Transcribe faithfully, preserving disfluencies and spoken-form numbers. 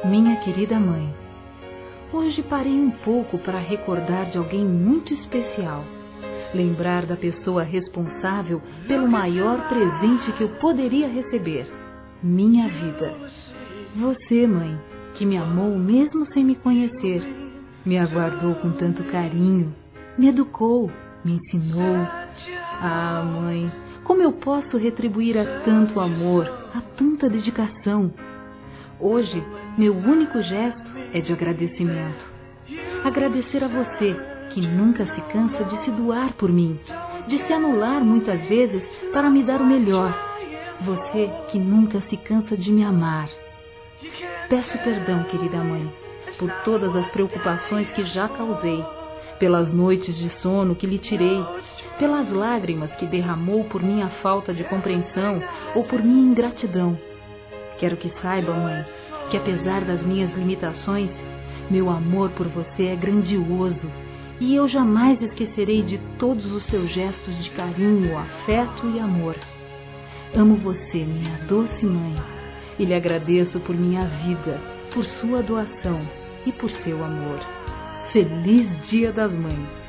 Minha querida mãe, hoje parei um pouco para recordar de alguém muito especial. Lembrar da pessoa responsável pelo maior presente que eu poderia receber, minha vida. Você, mãe, que me amou mesmo sem me conhecer, me aguardou com tanto carinho, me educou, me ensinou. Ah, mãe, como eu posso retribuir a tanto amor, a tanta dedicação? Hoje, meu único gesto é de agradecimento. Agradecer a você, que nunca se cansa de se doar por mim, de se anular muitas vezes para me dar o melhor. Você que nunca se cansa de me amar. Peço perdão, querida mãe, por todas as preocupações que já causei, pelas noites de sono que lhe tirei, pelas lágrimas que derramou por minha falta de compreensão ou por minha ingratidão. Quero que saiba, mãe, que apesar das minhas limitações, meu amor por você é grandioso e eu jamais esquecerei de todos os seus gestos de carinho, afeto e amor. Amo você, minha doce mãe, e lhe agradeço por minha vida, por sua doação e por seu amor. Feliz Dia das Mães!